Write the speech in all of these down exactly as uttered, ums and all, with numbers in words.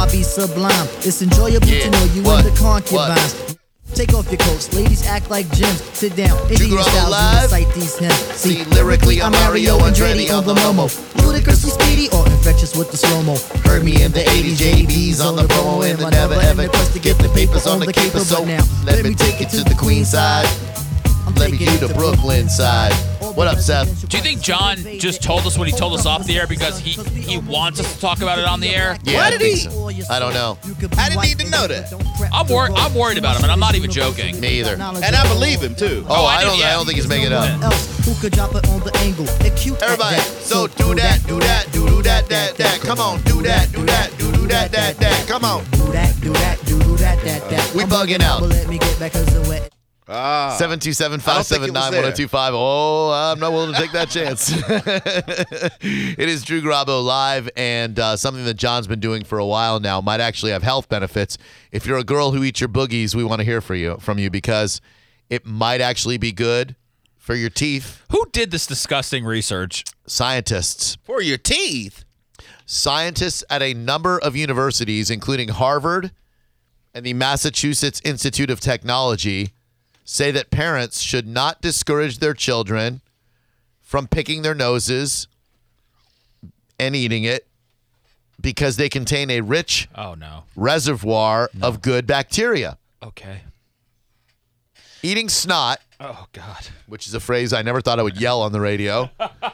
hobby sublime. It's enjoyable Yeah. to know you What? in the concubines. What? Take off your coats, ladies act like gems. Sit down, Indian Grabo styles, live? recite these hymns. See, lyrically, I'm Mario Andretti on the Momo. Ludicrously speedy or infectious with the slow-mo. Heard me in the eighties, J B's on the promo, and the never ever to get the papers on the caper. So let me take it to the Queen side. Let me get to the Brooklyn side. What up, Seth? Do you think John just told us what he told us off the air because he, he wants us to talk about it on the air? Yeah, Why I did think he? so. I don't know. I didn't need to know that. I'm, wor- I'm worried about him, and I'm not even joking. Me either. And I believe him, too. Oh, I I do, don't. yeah. I don't think he's making it up. Else, who could drop it on the angle? Acute at Everybody, that. so do that, do that, do do that, that, that. Come on, do that, do that, do do that, that, that. Come on. Do that, do that, do do that, that, that. We I'm bugging out. But let me get back 'cause the wet. Ah. seven two seven, I five don't think seven it was nine, there. one oh two five. Oh, I'm not willing to take that chance. It is Drew Grabo live, and uh, something that John's been doing for a while now might actually have health benefits. If you're a girl who eats your boogies, we want to hear for you, from you because it might actually be good for your teeth. Who did this disgusting research? Scientists. For your teeth. Scientists at a number of universities, including Harvard and the Massachusetts Institute of Technology, say that parents should not discourage their children from picking their noses and eating it because they contain a rich Oh, no. reservoir of good bacteria. Okay. Eating snot, Oh, God. which is a phrase I never thought I would yell on the radio.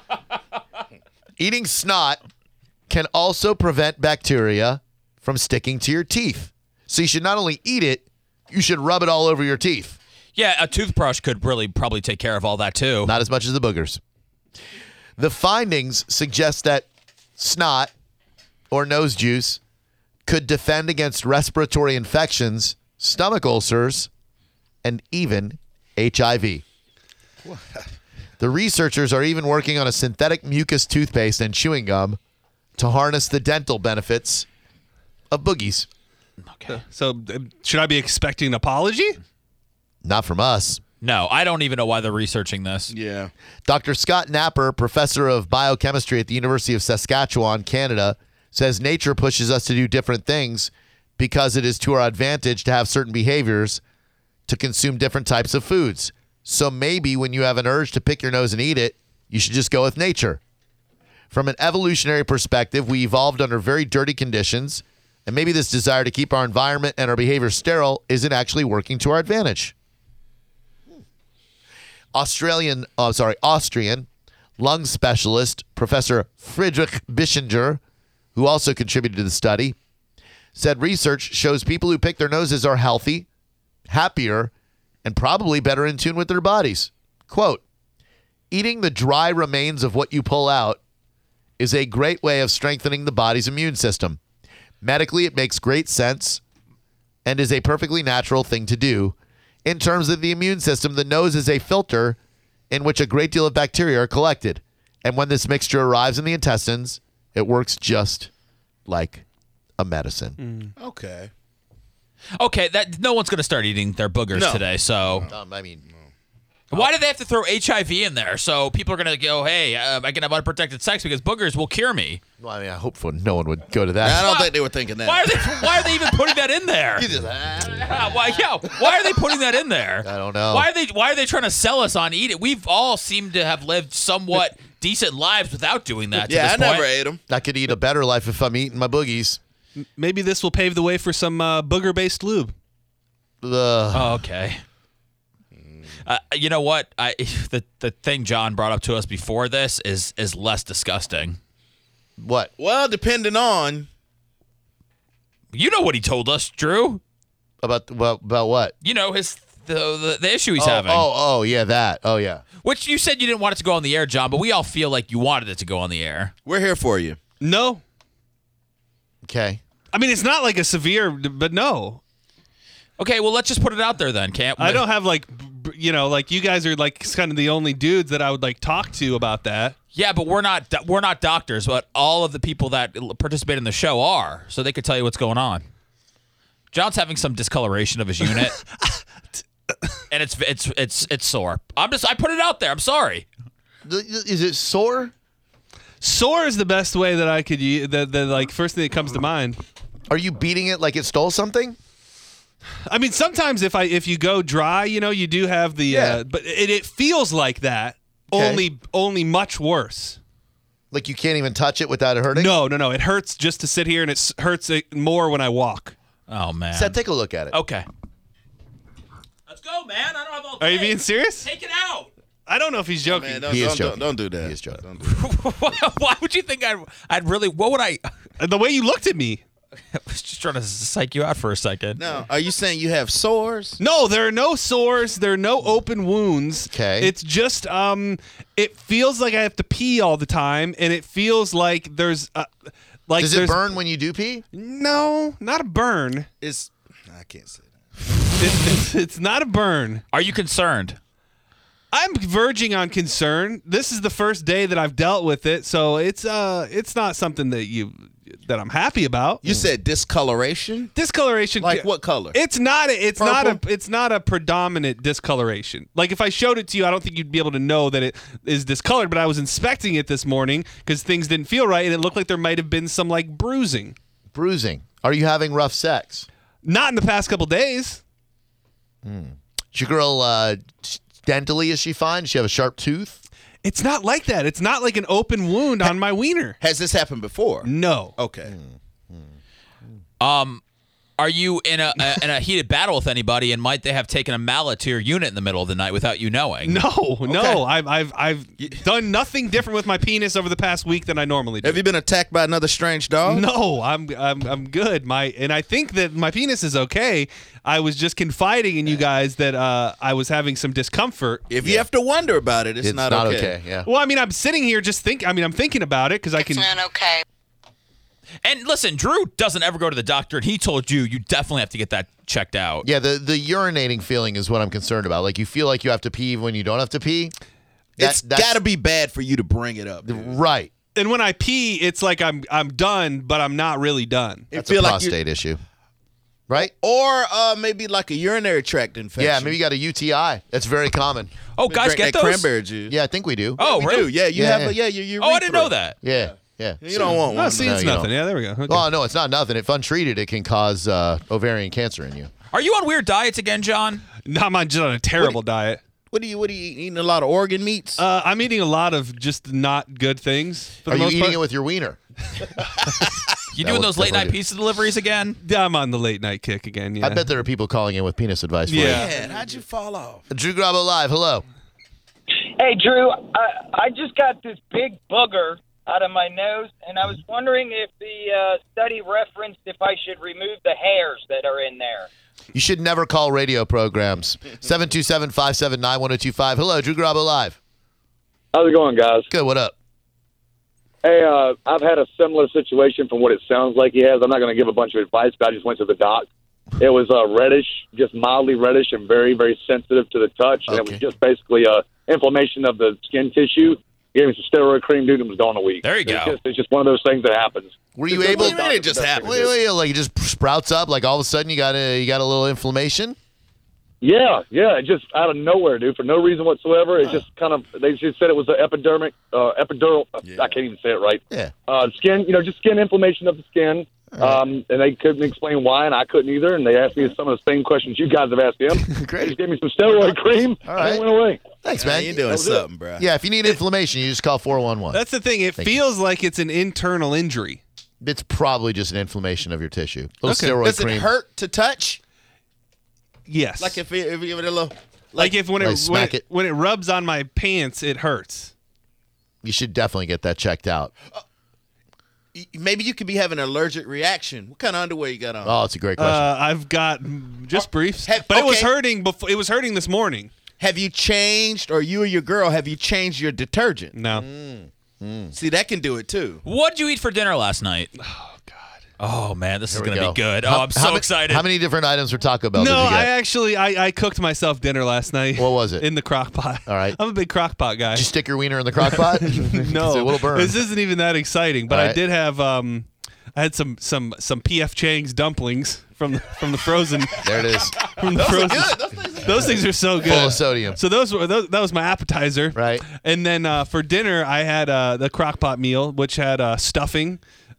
Eating snot can also prevent bacteria from sticking to your teeth. So you should not only eat it, you should rub it all over your teeth. Yeah, a toothbrush could really probably take care of all that, too. Not as much as the boogers. The findings suggest that snot or nose juice could defend against respiratory infections, stomach ulcers, and even H I V. The researchers are even working on a synthetic mucus toothpaste and chewing gum to harness the dental benefits of boogies. Okay. So uh, should I be expecting an apology? Not from us. No, I don't even know why they're researching this. Yeah. Doctor Scott Napper, professor of biochemistry at the University of Saskatchewan, Canada, says nature pushes us to do different things because it is to our advantage to have certain behaviors to consume different types of foods. So maybe when you have an urge to pick your nose and eat it, you should just go with nature. From an evolutionary perspective, we evolved under very dirty conditions, and maybe this desire to keep our environment and our behavior sterile isn't actually working to our advantage. Australian, oh, sorry, Austrian lung specialist Professor Friedrich Bischinger, who also contributed to the study, said research shows people who pick their noses are healthy, happier, and probably better in tune with their bodies. Quote, eating the dry remains of what you pull out is a great way of strengthening the body's immune system. Medically, it makes great sense and is a perfectly natural thing to do. In terms of the immune system, the nose is a filter in which a great deal of bacteria are collected. And when this mixture arrives in the intestines, it works just like a medicine. Okay. Okay, that no one's going to start eating their boogers No. today, so... Um, I mean, Why do they have to throw H I V in there? So people are going to go, hey, um, I can have unprotected sex because boogers will cure me. well, I mean, I hope for no one would go to I that. don't Why- think they were thinking that. Why are they Why are they even putting that in there? You just, ah, Yeah, why, yeah, why are they putting that in there? I don't know. Why are they Why are they trying to sell us on eat it? We've all seemed to have lived somewhat decent lives without doing that. To yeah, this I never point. ate them. I could eat a better life if I'm eating my boogies. Maybe this will pave the way for some uh, booger-based lube. Ugh. Oh, okay. Uh, you know what? I the the thing John brought up to us before this is is less disgusting. What? Well, depending on. You know what he told us, Drew. About, about, about what? You know his the the, the issue he's oh, having. oh, oh, yeah, that. Oh, yeah. Which you said you didn't want it to go on the air, John, but we all feel like you wanted it to go on the air. We're here for you. No. Okay. I mean, it's not like a severe, but no. Okay, well, let's just put it out there then, can't we? I don't have like, b- you know, like you guys are like kind of the only dudes that I would like talk to about that. Yeah, but we're not do- we're not doctors, but all of the people that participate in the show are, so they could tell you what's going on. John's having some discoloration of his unit, and it's it's it's it's sore. I'm just I put it out there. I'm sorry. Is it sore? Sore is the best way that I could use. The, the like first thing that comes to mind. Are you beating it like it stole something? I mean, sometimes if I if you go dry, you know, you do have the. Yeah. Uh, but it, it feels like that. Okay. Only only much worse. Like you can't even touch it without it hurting? No, no, no. It hurts just to sit here, and it hurts it more when I walk. Oh man. Seth, take a look at it. Okay. Let's go, man. I don't have all day. Are you being serious? Take it out. I don't know if he's joking. Man, don't, He is don't, joking. don't, don't do that. He is joking. Don't do that. Why would you think I'd, I'd really, what would I, The way you looked at me. I was just trying to psych you out for a second. Now, are you saying you have sores? No, there are no sores. There are no open wounds. Okay. It's just um, it feels like I have to pee all the time, and it feels like there's uh, like Does it there's burn when you do pee? No, not a burn. It's I can't say that. It's, it's, it's not a burn. Are you concerned? I'm verging on concern. This is the first day that I've dealt with it, so it's uh, it's not something that you that I'm happy about. You said discoloration? Discoloration, Like what color? It's not. A, it's not a. Purple? It's not a predominant discoloration. Like if I showed it to you, I don't think you'd be able to know that it is discolored. But I was inspecting it this morning because things didn't feel right, and it looked like there might have been some like bruising. Bruising. Are you having rough sex? Not in the past couple days. Is your girl uh, dentally, is she fine? Does she have a sharp tooth? It's not like that. It's not like an open wound on my wiener. Has this happened before? No. Okay. Um, are you in a, a in a heated battle with anybody, and might they have taken a mallet to your unit in the middle of the night without you knowing? No, no. I've I've I've done nothing different with my penis over the past week than I normally do. Have you been attacked by another strange dog? No, I'm I'm I'm good. My and I think that my penis is okay. I was just confiding in you guys that uh, I was having some discomfort. If you have to wonder about it, it's, It's not, okay. Yeah. Well, I mean, I'm sitting here just think. I mean, I'm thinking about it because I can. It's not okay. And listen, Drew doesn't ever go to the doctor, and he told you you definitely have to get that checked out. Yeah, the, the urinating feeling is what I'm concerned about. Like you feel like you have to pee even when you don't have to pee. That- It's that's- got to be bad for you to bring it up. dude. Right. And when I pee, it's like I'm I'm done, but I'm not really done. It That's a feel like you- prostate issue. Right? Or uh, maybe like a urinary tract infection. Yeah, maybe you got a U T I. That's very common. Oh, guys, Drink get that those. cranberry juice. Yeah, I think we do. Oh, We really? do. Yeah, you Yeah, have yeah. a yeah. You, Oh, I didn't know that. Yeah, yeah. You don't want Oh, one. see, No, it's you nothing. don't. Yeah, there we go. Okay. Oh, no, it's not nothing. If untreated, it can cause uh, ovarian cancer in you. Are you on weird diets again, John? No, I'm on just on a terrible diet. What do you What do you eat? Eating a lot of organ meats? Uh, I'm eating a lot of just not good things. For Are the you most eating part. it with your wiener? You That doing would those late night definitely do. pizza deliveries again? Yeah, I'm on the late night kick again. Yeah. I bet there are people calling in with penis advice for Yeah. Man, how'd you fall off? you. Drew Grabo Live, hello. Hey, Drew, I, I just got this big booger out of my nose, and I was wondering if the uh, study referenced if I should remove the hairs that are in there. You should never call radio programs. seven two seven, five seven nine, one oh two five. Hello, Drew Grabo Live. How's it going, guys? Good, what up? Hey, uh, I've had a similar situation from what it sounds like he has. I'm not going to give a bunch of advice, but I just went to the doc. It was uh, reddish, just mildly reddish and very, very sensitive to the touch. And it Okay. was just basically a inflammation of the skin tissue. He gave me some steroid cream, dude, and was gone a week. There you It's go. just, it's just one of those things that happens. Were you Just able? go to the It doctor, just that's happened. what it Wait, is. wait, like it just sprouts up, like all of a sudden you got a you got a little inflammation. Yeah, yeah, it just out of nowhere, dude, for no reason whatsoever. It just kind of, they just said it was an epidermic, uh, epidural, I can't even say it right. Yeah. Uh, skin, you know, just skin inflammation of the skin. Um, and they couldn't explain why, and I couldn't either. And they asked me some of the same questions you guys have asked him. Great. They just gave me some steroid cream, All and right. it went away. Thanks, Man, man. you're doing something, bro. Yeah, if you need inflammation, you just call four one one. That's the thing. It Thank you. feels like it's an internal injury. It's probably just an inflammation of your tissue. A little Okay. steroid Does cream. it hurt to touch? Yes. Like if, it, if you give it a little. like if when like it, when smack it it. when it rubs on my pants, it hurts. You should definitely get that checked out. y- Maybe you could be having an allergic reaction. What kind of underwear you got on? Oh, it's a great question. Uh, I've got mm, just briefs, have- but it was okay. hurting before. It was hurting this morning. Have you changed, or you or your girl, have you changed your detergent? No. See, that can do it too. What'd you eat for dinner last night? Oh, God. Oh, man, this is Here we going to go. be good. How- Oh, I'm how so ma- excited. How many different items for Taco Bell No, did you I get? actually I, I cooked myself dinner last night. What was it? In the crock pot. All right. I'm a big crock pot guy. Did you stick your wiener in the crock pot? no, it will burn. this isn't even that exciting. But All I right. did have um, I had some some some P F Chang's dumplings from the, from the frozen. There it is. From the frozen. Those things are so good. Full of sodium. So those were those, that was my appetizer. Right. And then uh, for dinner, I had uh, the crock pot meal, which had uh, stuffing,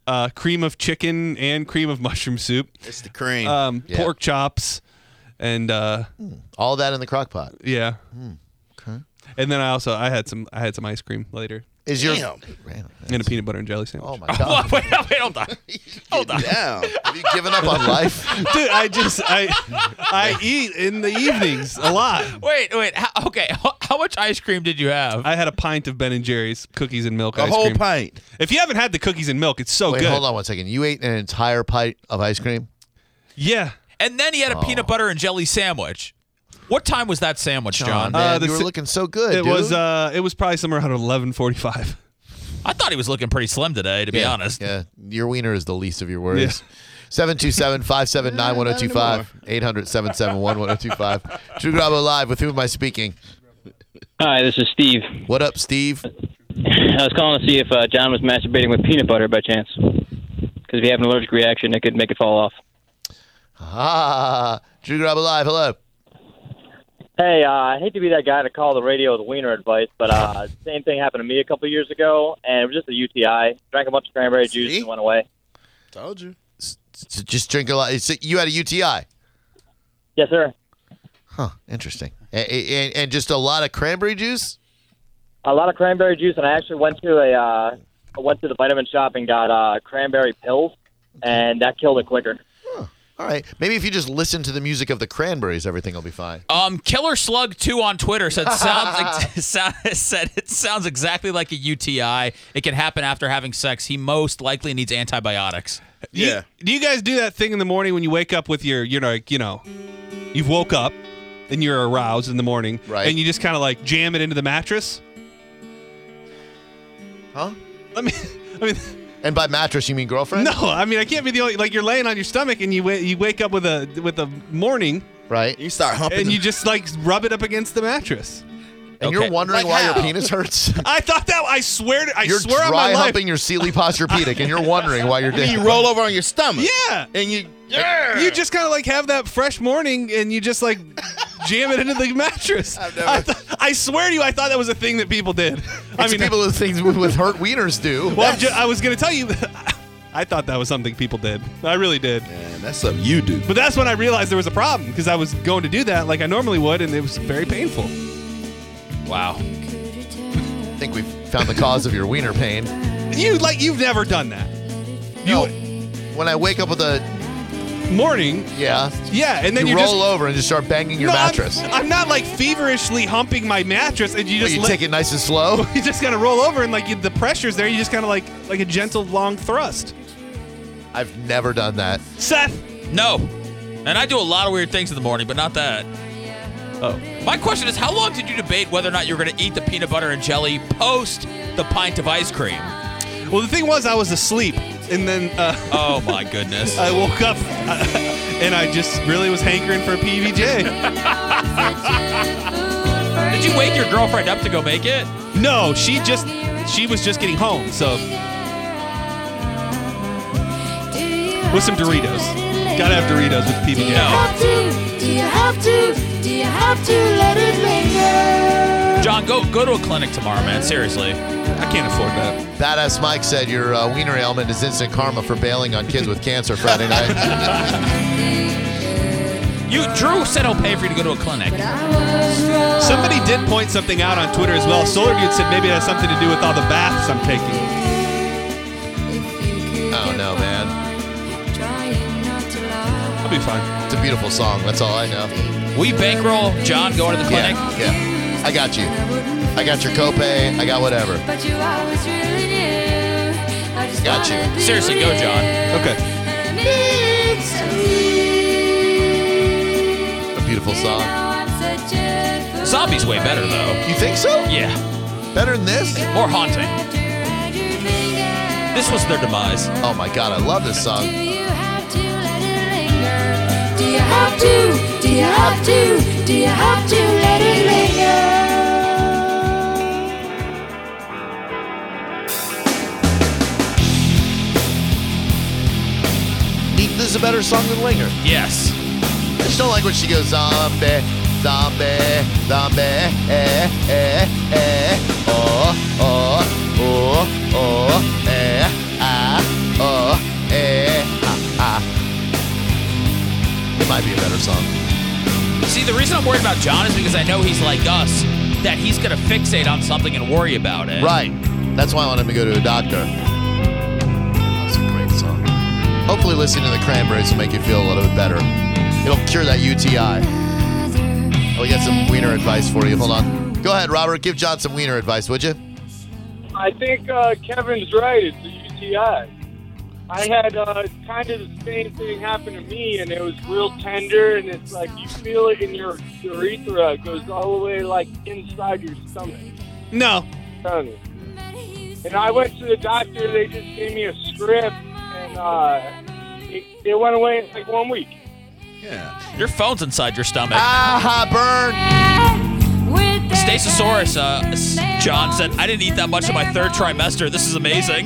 uh, cream of chicken and cream of mushroom soup, It's the cream. um, Yeah. pork chops, and uh, All that in the crock pot. yeah. Okay. And then I also I had some I had some ice cream later Is your Damn. and a peanut butter and jelly sandwich. Oh my god. wait, wait, wait, hold on. Hold on. Down. Have you given up on life? Dude, I just I I eat in the evenings a lot. Wait, wait. How, okay, how, how much ice cream did you have? I had a pint of Ben and Jerry's cookies and milk A ice whole cream. pint. If you haven't had the cookies and milk, it's so Wait, good. hold on one second. You ate an entire pint of ice cream? Yeah. And then he had a Oh. peanut butter and jelly sandwich. What time was that sandwich, John? Man, Uh, the you were si- looking so good, It dude. was uh it was probably somewhere around eleven forty-five. I thought he was looking pretty slim today, to be yeah, honest. Yeah, your wiener is the least of your worries. seven two seven, five seven nine, one oh two five, eight hundred, seven seven one, one oh two five. Drew Garabo Live. With whom am I speaking? Hi, this is Steve. What up, Steve? I was calling to see if uh, John was masturbating with peanut butter by chance. Because if you have an allergic reaction, it could make it fall off. Ah, Drew Garabo Live. Hello. Hey, uh, I hate to be that guy to call the radio with wiener advice, but uh, same thing happened to me a couple years ago, and it was just a U T I. Drank a bunch of cranberry juice See? and went away. Told you. S- Just drink a lot. So you had a U T I? Yes, sir. Huh, interesting. And, and, and just a lot of cranberry juice? A lot of cranberry juice, and I actually went to a uh, I went to the vitamin shop and got uh, cranberry pills, and that killed it quicker. All right. Maybe if you just listen to the music of the Cranberries, everything will be fine. Um, Killer Slug two on Twitter said sounds ex- sound, said it sounds exactly like a U T I. It can happen after having sex. He most likely needs antibiotics. Do you- Yeah. do you guys do that thing in the morning when you wake up with your, you know, like, you know, you've woke up and you're aroused in the morning, Right. and you just kind of like jam it into the mattress? Huh? I mean, I mean, And by mattress, you mean girlfriend? no, I mean I can't be the only, like, you're laying on your stomach and you wa- you wake up with a with a morning Right? You start humping. and the- you just like rub it up against the mattress. And Okay. you're wondering Like why your how? penis hurts? I thought that I swear to, I You're swear on my dry life. humping your Sealy Posturepedic, and you're wondering why you're and doing you roll over on your stomach. Yeah. And you. You just kind of like have that fresh morning and you just like jam it into the mattress. I've never- I, th- I swear to you, I thought that was a thing that people did. I It's mean, people who things with, with hurt wieners do. well, I'm ju- I was going to tell you, I thought that was something people did. I really did. Man, that's something you do. But that's when I realized there was a problem because I was going to do that like I normally would and it was very painful. Wow. I think we've found the cause of your wiener pain. You like you've never done that. No. When I wake up with a Morning, yeah, yeah, and then you you roll just over and just start banging your No, I'm- mattress. I'm, not like feverishly humping my mattress and you But just you let- take it nice and slow. you just kind of roll over and like you, the pressure's there. You just kind of like like a gentle long thrust. I've never done that. Seth, No. And I do a lot of weird things in the morning, but not that. oh, My question is, how long did you debate whether or not you were going to eat the peanut butter and jelly post the pint of ice cream? well the thing was I was asleep and then uh, Oh my goodness. I woke up uh, and I just really was hankering for a P B J. Did you wake your girlfriend up to go make it? No, she just she was just getting home, so with some Doritos. Gotta have Doritos with P B J. No. Do you have to? Do you have to let it linger? John, go go to a clinic tomorrow, man. Seriously. I can't afford that. Badass Mike said your uh, wiener ailment is instant karma for bailing on kids with cancer Friday night. You Drew said he'll pay for you to go to a clinic. Somebody did point something out on Twitter as well. Solar Dude said maybe it has something to do with all the baths I'm taking. Oh no, man. I'll be fine. It's a beautiful song. That's all I know. We bankroll John going to the clinic. Yeah, yeah. I got you. I got your copay. I got whatever. But you always really knew. I just Got you. wanna be Seriously, go, John. Okay. A beautiful song. Zombie's way better though. You think so? Yeah. Better than this? More haunting. This was their demise. Oh my god, I love this song. Do you have to let it linger? Do you have to? Do you have to? Do you have to let it linger? This is a better song than Linger. Yes. I just don't like when she goes zombie, zombie, zombie, eh, eh, eh, oh, oh, oh, oh, eh, ah, oh. It might be a better song. See, the reason I'm worried about John is because I know he's like us, that he's going to fixate on something and worry about it. Right. That's why I want him to go to a doctor. That's a great song. Hopefully listening to the Cranberries will make you feel a little bit better. It'll cure that U T I. Oh, we got some wiener advice for you. Hold on. Go ahead, Robert. Give John some wiener advice, would you? I think uh, Kevin's right. It's a U T I. I had uh, kind of the same thing happen to me, and it was real tender, and it's like you feel it in your urethra. It goes all the way like inside your stomach. No. And I went to the doctor. They just gave me a script, and uh, it, it went away in like one week. Yeah. Your phone's inside your stomach. Ah, burn. Stasosaurus, uh, John said, I didn't eat that much in my third trimester. This is amazing.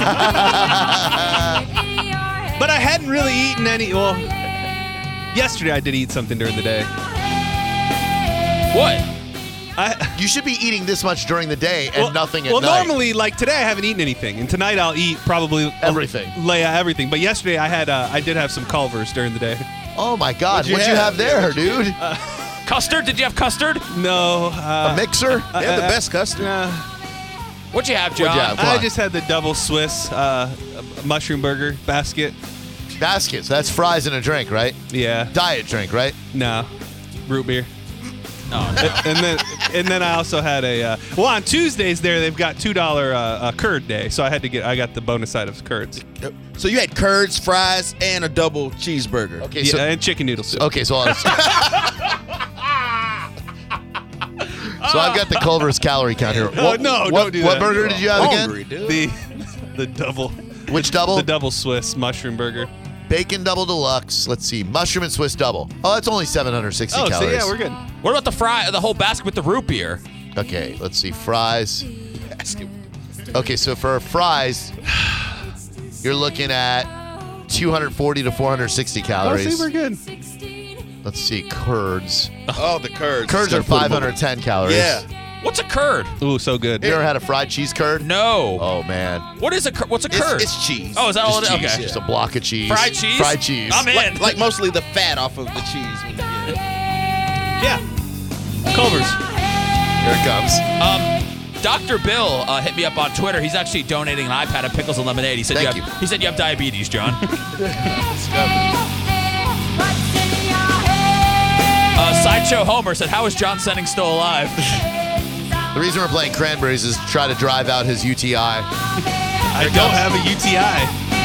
But I hadn't really eaten any. Well, yesterday I did eat something during the day. What? I, You should be eating this much during the day and well, nothing at well, night. normally, like today, I haven't eaten anything, and tonight I'll eat probably Everything. Lay out everything. But yesterday I had, uh, I did have some Culvers during the day. Oh, my God. What'd you What'd you have, have? there, dude? Custard? Did you have custard? No. Uh, a mixer? They have the best custard. Uh, What'd you have, John? What'd you have? Come I on. just had the double Swiss uh, mushroom burger basket. Baskets. That's fries and a drink, right? Yeah. Diet drink, right? No. Root beer. Oh, and, and then and then I also had a uh, well on Tuesdays there they've got two dollar uh, uh, curd day, so I had to get I got the bonus side of curds. So you had curds, fries, and a double cheeseburger. Okay, Yeah, so and chicken noodle soup. okay, so I'll, so I've got the Culver's calorie count here. Oh, no, what, don't do What that. burger did you have Hungry, again? dude. The the double Which double? the double Swiss mushroom burger. Bacon double deluxe. Let's see, mushroom and Swiss double. Oh, that's only seven hundred sixty Oh, so calories. yeah, we're good. What about the fry, the whole basket with the root beer? Okay, let's see, fries. Okay, so for fries, you're looking at two hundred forty to four hundred sixty Oh, calories. see, we're good. Let's see, curds. Oh, the curds. Curds are Just gotta put five 'em hundred ten calories. Yeah. What's a curd? Ooh, so good. You ever had a fried cheese curd? No. Oh, man. What is a cur- What's a It's, curd? it's cheese. Oh, is that all it is? Just cheese, Okay. Just a block of cheese. Fried cheese? Fried cheese. I'm in. Like, like mostly the fat off of the cheese. When you get it. Yeah. Culver's. Here it comes. Um, Doctor Bill uh, hit me up on Twitter. He's actually donating an iPad of pickles and lemonade. He said Thank you you. have, He said you have diabetes, John. uh, Sideshow Homer said, "How is John Senning still alive?" The reason we're playing Cranberries is to try to drive out his U T I. I don't have a U T I.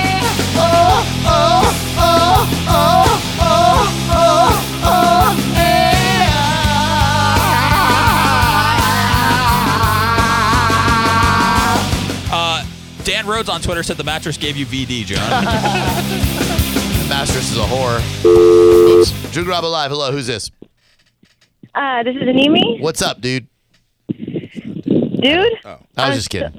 Uh, Dan Rhodes on Twitter said the mattress gave you V D, John. Masters is a whore. Oops. Drew Grab Alive. Hello, who's this? Uh, this is Animi. What's up, dude? Dude? I was just kidding.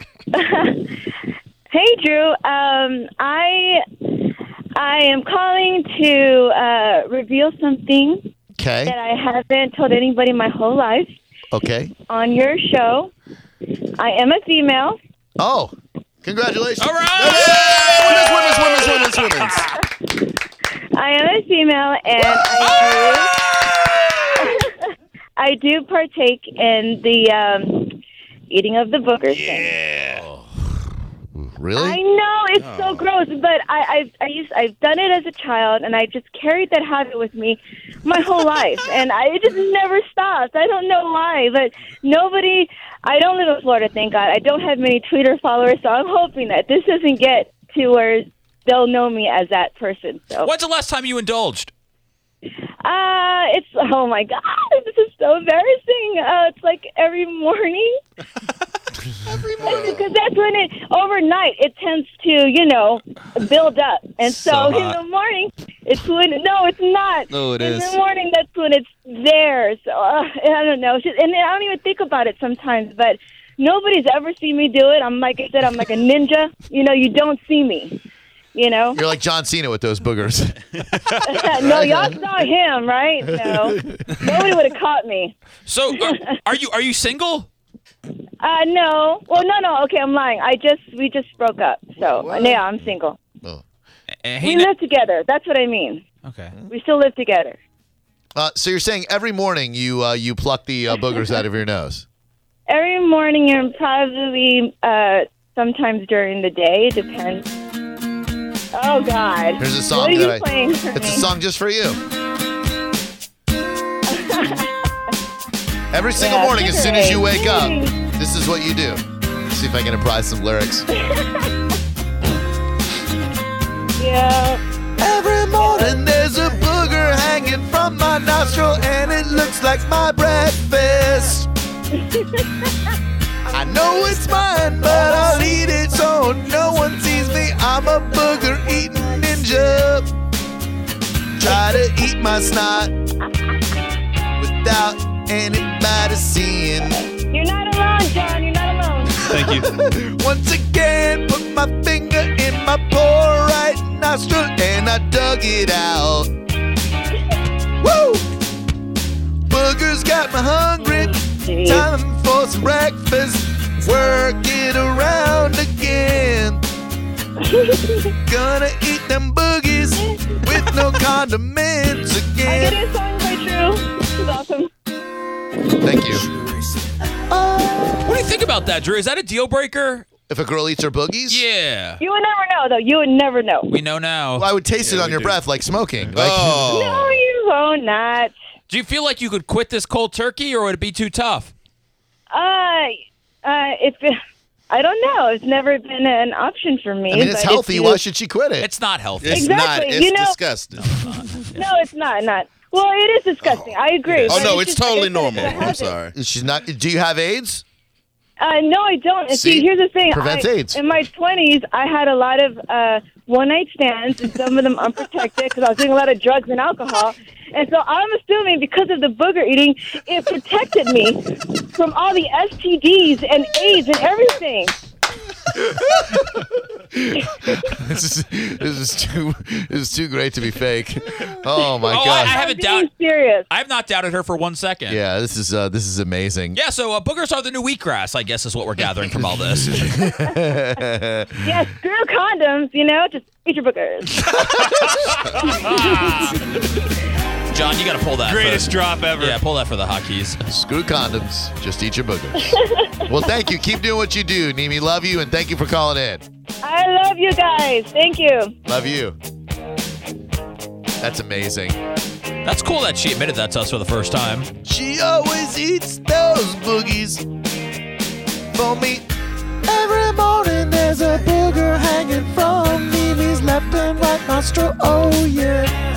Hey, Drew. Um, I I am calling to uh, reveal something Okay. that I haven't told anybody my whole life Okay. on your show. I am a female. Oh, congratulations. All right. Hey, women's, women's, women's, women's, women's. I am a female, and I do I do partake in the um, eating of the boogers. thing. Really? I know it's so gross, but I, I've I used I've done it as a child, and I just carried that habit with me my whole life, and I it just never stopped. I don't know why, but nobody. I don't live in Florida, thank God. I don't have many Twitter followers, so I'm hoping that this doesn't get to where they'll know me as that person. So, When's the last time you indulged? uh, it's oh my God, this is so embarrassing. Uh, it's like every morning. Every morning, because that's when it overnight it tends to, you know, build up, and so, So in hot. the morning it's when no, it's not. No, it in is. the morning, that's when it's there. So uh, I don't know, It's just- and I don't even think about it sometimes. But nobody's ever seen me do it. I'm like I said, I'm like a ninja. You know, you don't see me. You know. You're like John Cena with those boogers. No, y'all saw him, right? No, nobody would have caught me. So, are, are you are you single? Uh, no. Well, no, no. Okay, I'm lying. I just we just broke up. So yeah, I'm single. Oh. Uh, We Hey, Na- live together. That's what I mean. Okay. We still live together. Uh, so you're saying every morning you uh, you pluck the uh, boogers out of your nose? Every morning and probably uh, sometimes during the day. It depends. Oh, God. Here's a song what are that you I. playing for It's a me? song just for you. Every single Yeah, morning, as soon as you wake up, great. this is what you do. Let's see if I can improvise some lyrics. Yeah. Every morning there's a booger hanging from my nostril, and it looks like my breakfast. I know it's mine, but I'll eat it so no one sees me. I'm a booger eating ninja. Try to eat my snot without anybody seeing. You're not alone, John. You're not alone. Thank you. Once again, put my finger in my poor right nostril and I dug it out. Woo! Boogers got me hungry. Time for some breakfast. Work it around again. Gonna eat them boogies with no condiments I again. get a song by Drew. This is awesome. Thank you. What do you think about that, Drew? Is that a deal breaker? If a girl eats her boogies? Yeah. You would never know, though. You would never know. We know now. Well, I would taste it Yeah, on we your do. breath like smoking. Like, No, you won't not. Do you feel like you could quit this cold turkey, or would it be too tough? Uh, uh, if I don't know. It's never been an option for me. I mean, it's but if healthy. you- Why should she quit it? It's not healthy. It's Exactly, not. It's you know- disgusting. No, it's not. Not. Well, it is disgusting. I agree. Oh but no, it's just- totally like I said, normal. it's a I'm habit. sorry. She's not. Do you have AIDS? Uh, no, I don't. And See, See? here's the thing. Prevents I, AIDS. In my twenties, I had a lot of uh, one-night stands, and some of them unprotected because I was doing a lot of drugs and alcohol. And so I'm assuming because of the booger eating, it protected me from all the S T Ds and AIDS and everything. this is this is too this is too great to be fake. Oh my Oh, I, I god! haven't being doubt. serious. I have not doubted her for one second. Yeah, this is uh, this is amazing. Yeah. So uh, boogers are the new wheatgrass, I guess, is what we're gathering from all this. Yeah, screw condoms, you know, just eat your boogers. John, you got to pull that. Greatest for, drop ever. Yeah, pull that for the hotkeys. Screw condoms. Just eat your boogers. Well, thank you. Keep doing what you do, Nimi. Love you, and thank you for calling in. I love you guys. Thank you. Love you. That's amazing. That's cool that she admitted that to us for the first time. She always eats those boogies for me. Every morning there's a booger hanging from Mimi's left and right nostril. Oh yeah.